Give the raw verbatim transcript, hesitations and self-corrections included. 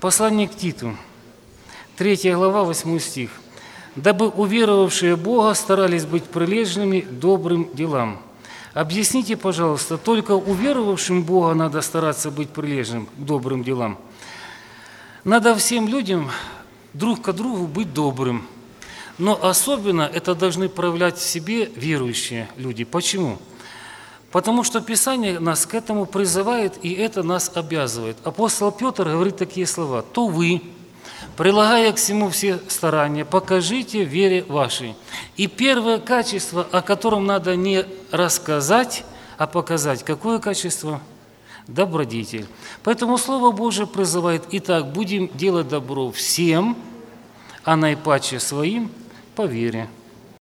Послание к Титу, третья глава, восьмой стих. «Дабы уверовавшие Бога старались быть прилежными к добрым делам». Объясните, пожалуйста, только уверовавшим Бога надо стараться быть прилежным к добрым делам? Надо всем людям друг к другу быть добрым. Но особенно это должны проявлять в себе верующие люди. Почему? Потому что Писание нас к этому призывает, и это нас обязывает. Апостол Петр говорит такие слова: «То вы, прилагая к всему все старания, покажите вере вашей». И первое качество, о котором надо не рассказать, а показать, какое качество? Добродетель. Поэтому Слово Божие призывает: «Итак, будем делать добро всем, а наипаче своим по вере».